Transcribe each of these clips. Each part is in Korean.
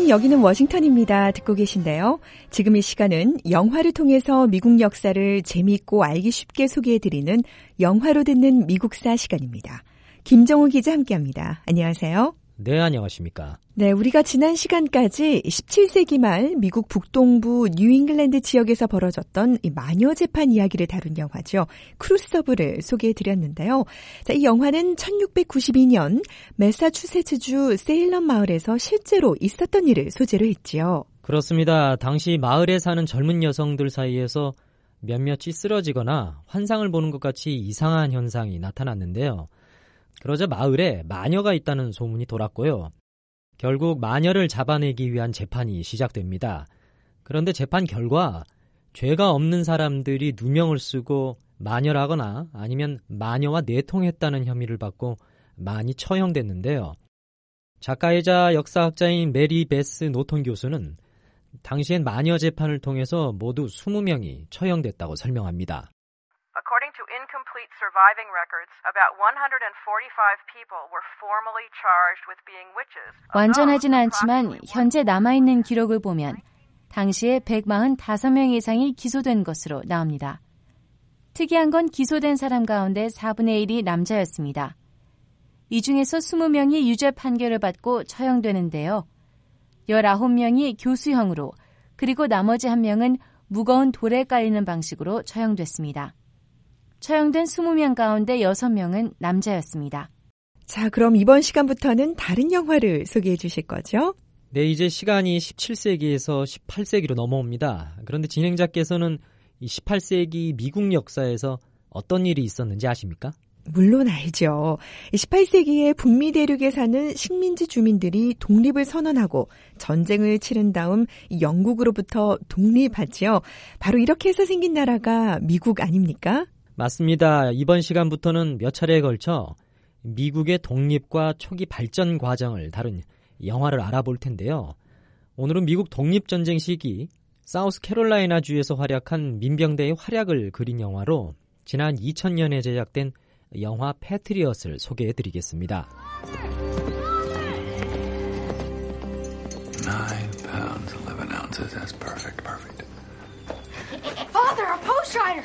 여기는 워싱턴입니다. 듣고 계신데요. 지금 이 시간은 영화를 통해서 미국 역사를 재미있고 알기 쉽게 소개해드리는 영화로 듣는 미국사 시간입니다. 김정우 기자 함께합니다. 안녕하세요. 네, 안녕하십니까. 네, 우리가 지난 시간까지 17세기 말 미국 북동부 뉴잉글랜드 지역에서 벌어졌던 이 마녀 재판 이야기를 다룬 영화죠. 크루스더브를 소개해드렸는데요. 자, 이 영화는 1692년 매사추세츠주 세일럼 마을에서 실제로 있었던 일을 소재로 했지요. 그렇습니다. 당시 마을에 사는 젊은 여성들 사이에서 몇몇이 쓰러지거나 환상을 보는 것 같이 이상한 현상이 나타났는데요. 그러자 마을에 마녀가 있다는 소문이 돌았고요. 결국 마녀를 잡아내기 위한 재판이 시작됩니다. 그런데 재판 결과 죄가 없는 사람들이 누명을 쓰고 마녀라거나 아니면 마녀와 내통했다는 혐의를 받고 많이 처형됐는데요. 작가이자 역사학자인 메리 베스 노턴 교수는 당시엔 마녀 재판을 통해서 모두 20명이 처형됐다고 설명합니다. According to incomplete surviving records, about 145 people were formally charged with being witches. 완전하진 않지만 현재 남아있는 기록을 보면 당시에 145명 이상이 기소된 것으로 나옵니다. 특이한 건 기소된 사람 가운데 4분의 1이 남자였습니다. 이 중에서 20명이 유죄 판결을 받고 처형되는데요. 19명이 교수형으로, 그리고 나머지 1명은 무거운 돌에 깔리는 방식으로 처형됐습니다. 처형된 20명 가운데 6명은 남자였습니다. 자, 그럼 이번 시간부터는 다른 영화를 소개해 주실 거죠? 네, 이제 시간이 17세기에서 18세기로 넘어옵니다. 그런데 진행자께서는 이 18세기 미국 역사에서 어떤 일이 있었는지 아십니까? 물론 알죠. 18세기에 북미 대륙에 사는 식민지 주민들이 독립을 선언하고 전쟁을 치른 다음 영국으로부터 독립하지요. 바로 이렇게 해서 생긴 나라가 미국 아닙니까? 맞습니다. 이번 시간부터는 몇 차례에 걸쳐 미국의 독립과 초기 발전 과정을 다룬 영화를 알아볼 텐데요. 오늘은 미국 독립전쟁 시기 사우스캐롤라이나 주에서 활약한 민병대의 활약을 그린 영화로 지난 2000년에 제작된 영화 패트리엇을 소개해드리겠습니다. 9 pounds, 11 ounces. That's perfect. Father, a post rider!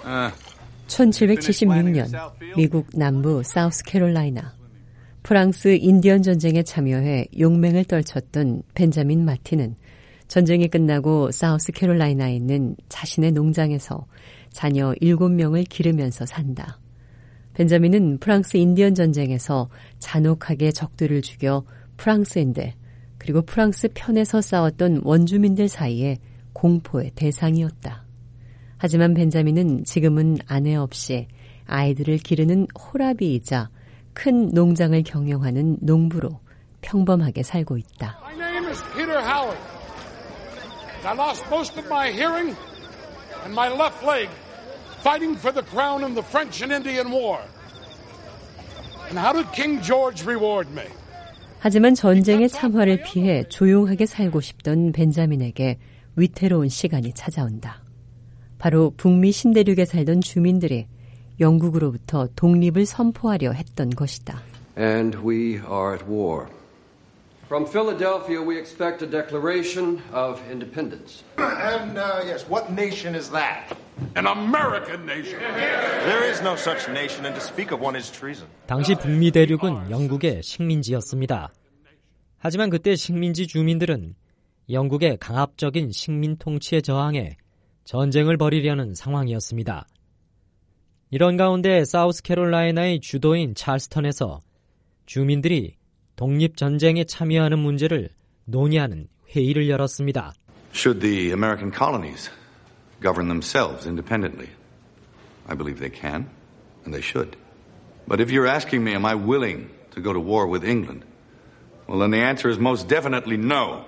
1776년 미국 남부 사우스캐롤라이나, 프랑스 인디언 전쟁에 참여해 용맹을 떨쳤던 벤자민 마틴은 전쟁이 끝나고 사우스캐롤라이나에 있는 자신의 농장에서 자녀 7명을 기르면서 산다. 벤자민은 프랑스 인디언 전쟁에서 잔혹하게 적들을 죽여 프랑스인들 그리고 프랑스 편에서 싸웠던 원주민들 사이에 공포의 대상이었다. 하지만 벤자민은 지금은 아내 없이 아이들을 기르는 호라비이자 큰 농장을 경영하는 농부로 평범하게 살고 있다. My name is Peter Howard. I lost most of my hearing and my left leg fighting for the crown in the French and Indian War. And how did King George reward me? 하지만 전쟁의 참화를 피해 조용하게 살고 싶던 벤자민에게 위태로운 시간이 찾아온다. 바로 북미 신대륙에 살던 주민들이 영국으로부터 독립을 선포하려 했던 것이다. And we are at war. From Philadelphia, we expect a declaration of independence. And yes, what nation is that? An American nation. There is no such nation, and to speak of one is treason. 당시 북미 대륙은 영국의 식민지였습니다. 하지만 그때 식민지 주민들은 영국의 강압적인 식민 통치에 저항해 전쟁을 벌이려는 상황이었습니다. 이런 가운데 사우스캐롤라이나의 주도인 찰스턴에서 주민들이 독립전쟁에 참여하는 문제를 논의하는 회의를 열었습니다. Should the American colonies govern themselves independently? I believe they can, and they should. But if you're asking me, am I willing to go to war with England? Well, then the answer is most definitely no.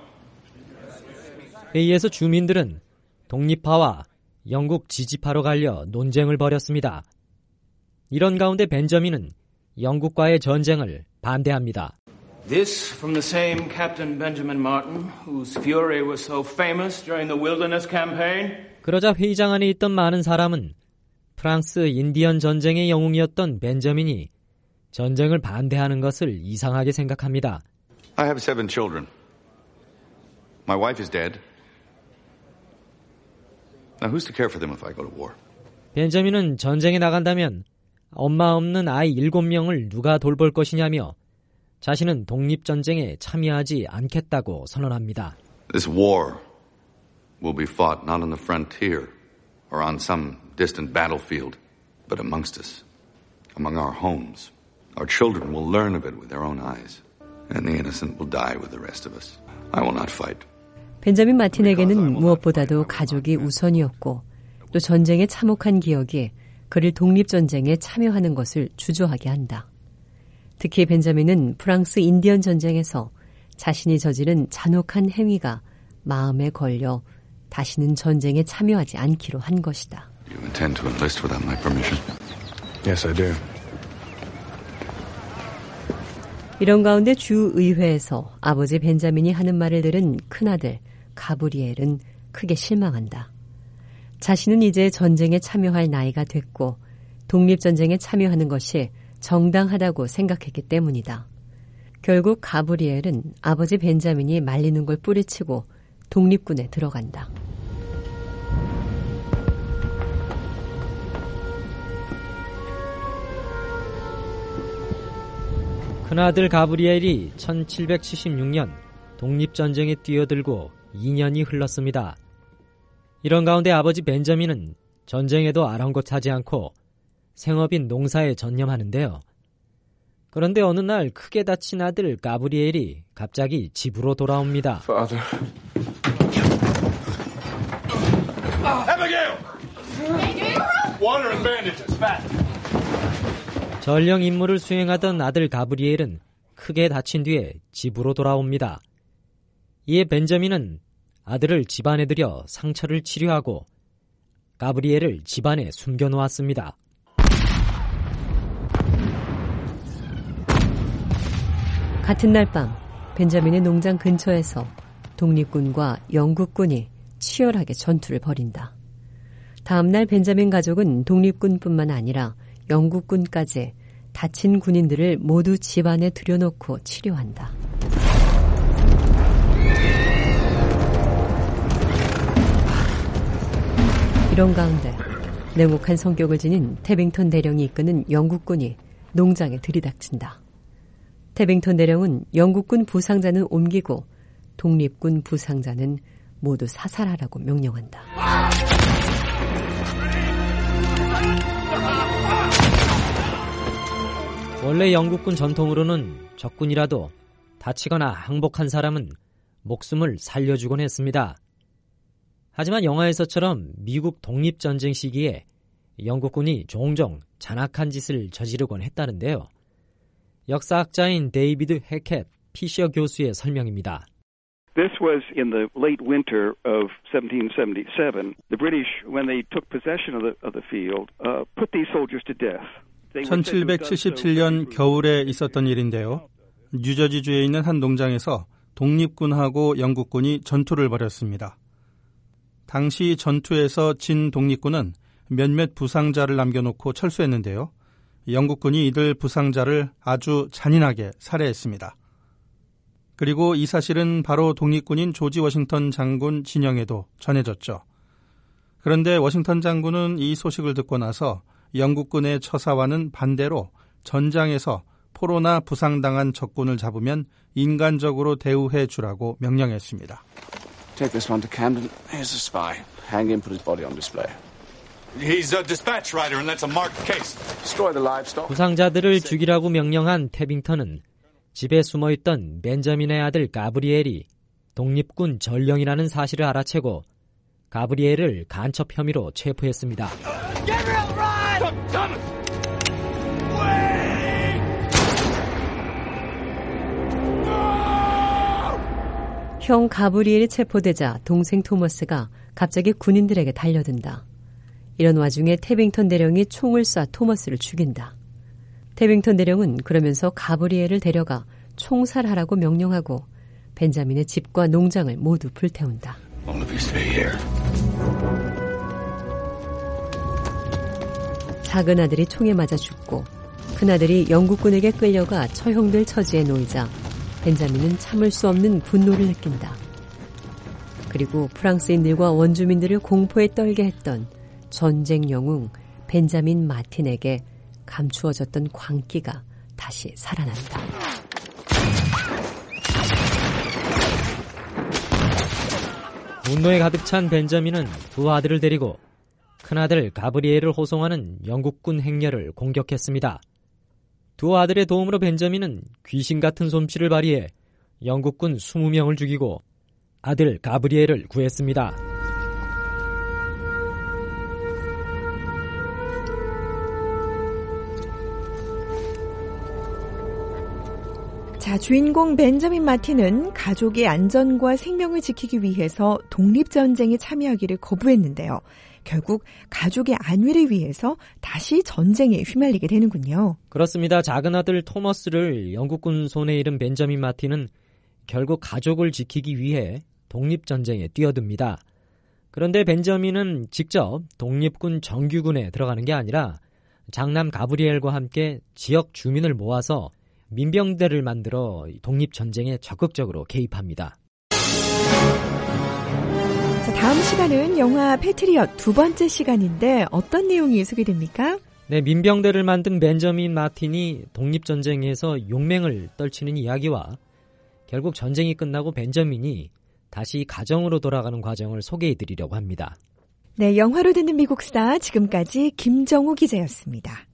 회의에서 주민들은 독립파와 영국 지지파로 갈려 논쟁을 벌였습니다. 이런 가운데 벤저민은 영국과의 전쟁을 반대합니다. This from the same Captain Benjamin Martin, whose fury was so famous during the Wilderness Campaign. 그러자 회의장 안에 있던 많은 사람은 프랑스 인디언 전쟁의 영웅이었던 벤저민이 전쟁을 반대하는 것을 이상하게 생각합니다. I have 7 children. My wife is dead. Now who's to care for them if I go to war? 벤자민은 전쟁에 나간다면 엄마 없는 아이 7명을 누가 돌볼 것이냐며 자신은 독립전쟁에 참여하지 않겠다고 선언합니다. This war will be fought not on the frontier or on some distant battlefield, but amongst us, among our homes. Our children will learn of it with their own eyes, and the innocent will die with the rest of us. I will not fight. 벤자민 마틴에게는 무엇보다도 가족이 우선이었고 또 전쟁에 참혹한 기억이 그를 독립전쟁에 참여하는 것을 주저하게 한다. 특히 벤자민은 프랑스 인디언 전쟁에서 자신이 저지른 잔혹한 행위가 마음에 걸려 다시는 전쟁에 참여하지 않기로 한 것이다. You intend to enlist without my permission? Yes, I do. 이런 가운데 주의회에서 아버지 벤자민이 하는 말을 들은 큰아들 가브리엘은 크게 실망한다. 자신은 이제 전쟁에 참여할 나이가 됐고 독립전쟁에 참여하는 것이 정당하다고 생각했기 때문이다. 결국 가브리엘은 아버지 벤자민이 말리는 걸 뿌리치고 독립군에 들어간다. 큰아들 가브리엘이 1776년 독립전쟁에 뛰어들고 2년이 흘렀습니다. 이런 가운데 아버지 벤자민은 전쟁에도 아랑곳하지 않고 생업인 농사에 전념하는데요. 그런데 어느 날 크게 다친 아들 가브리엘이 갑자기 집으로 돌아옵니다. Father. Abigail! Water and bandages, fast. 전령 임무를 수행하던 아들 가브리엘은 크게 다친 뒤에 집으로 돌아옵니다. 이에 벤자민은 아들을 집안에 들여 상처를 치료하고 가브리엘을 집안에 숨겨놓았습니다. 같은 날 밤 벤자민의 농장 근처에서 독립군과 영국군이 치열하게 전투를 벌인다. 다음 날 벤자민 가족은 독립군뿐만 아니라 영국군까지 다친 군인들을 모두 집안에 들여놓고 치료한다. 이런 가운데 냉혹한 성격을 지닌 태빙턴 대령이 이끄는 영국군이 농장에 들이닥친다. 태빙턴 대령은 영국군 부상자는 옮기고 독립군 부상자는 모두 사살하라고 명령한다. 원래 영국군 전통으로는 적군이라도 다치거나 항복한 사람은 목숨을 살려주곤 했습니다. 하지만 영화에서처럼 미국 독립전쟁 시기에 영국군이 종종 잔악한 짓을 저지르곤 했다는데요. 역사학자인 데이비드 해켓 피셔 교수의 설명입니다. This was in the late winter of 1777. The British, when they took possession of the field, put these soldiers to death. 1777년 겨울에 있었던 일인데요. 뉴저지주에 있는 한 농장에서 독립군하고 영국군이 전투를 벌였습니다. 당시 전투에서 진 독립군은 몇몇 부상자를 남겨놓고 철수했는데요. 영국군이 이들 부상자를 아주 잔인하게 살해했습니다. 그리고 이 사실은 바로 독립군인 조지 워싱턴 장군 진영에도 전해졌죠. 그런데 워싱턴 장군은 이 소식을 듣고 나서 영국군의 처사와는 반대로 전장에서 포로나 부상당한 적군을 잡으면 인간적으로 대우해 주라고 명령했습니다. Take this one to Camden. Here's a spy. Hang him, put his body on display. He's a dispatch rider and that's a marked case. Destroy the livestock. 부상자들을 죽이라고 명령한 태빙턴은 집에 숨어있던 벤자민의 아들 가브리엘이 독립군 전령이라는 사실을 알아채고 가브리엘을 간첩 혐의로 체포했습니다. 형 가브리엘이 체포되자 동생 토머스가 갑자기 군인들에게 달려든다. 이런 와중에 태빙턴 대령이 총을 쏴 토머스를 죽인다. 태빙턴 대령은 그러면서 가브리엘을 데려가 총살하라고 명령하고 벤자민의 집과 농장을 모두 불태운다. 작은 아들이 총에 맞아 죽고 큰아들이 영국군에게 끌려가 처형될 처지에 놓이자 벤자민은 참을 수 없는 분노를 느낀다. 그리고 프랑스인들과 원주민들을 공포에 떨게 했던 전쟁 영웅 벤자민 마틴에게 감추어졌던 광기가 다시 살아난다. 분노에 가득 찬 벤자민은 두 아들을 데리고 큰아들 가브리엘을 호송하는 영국군 행렬을 공격했습니다. 두 아들의 도움으로 벤자민은 귀신 같은 솜씨를 발휘해 영국군 20명을 죽이고 아들 가브리엘을 구했습니다. 자, 주인공 벤자민 마틴은 가족의 안전과 생명을 지키기 위해서 독립전쟁에 참여하기를 거부했는데요. 결국 가족의 안위를 위해서 다시 전쟁에 휘말리게 되는군요. 그렇습니다. 작은 아들 토머스를 영국군 손에 잃은 벤자민 마틴은 결국 가족을 지키기 위해 독립전쟁에 뛰어듭니다. 그런데 벤자민은 직접 독립군 정규군에 들어가는 게 아니라 장남 가브리엘과 함께 지역 주민을 모아서 민병대를 만들어 독립전쟁에 적극적으로 개입합니다. 자, 다음 시간은 영화 패트리엇 두 번째 시간인데 어떤 내용이 소개됩니까? 네, 민병대를 만든 벤자민 마틴이 독립전쟁에서 용맹을 떨치는 이야기와 결국 전쟁이 끝나고 벤자민이 다시 가정으로 돌아가는 과정을 소개해드리려고 합니다. 네, 영화로 듣는 미국사 지금까지 김정우 기자였습니다.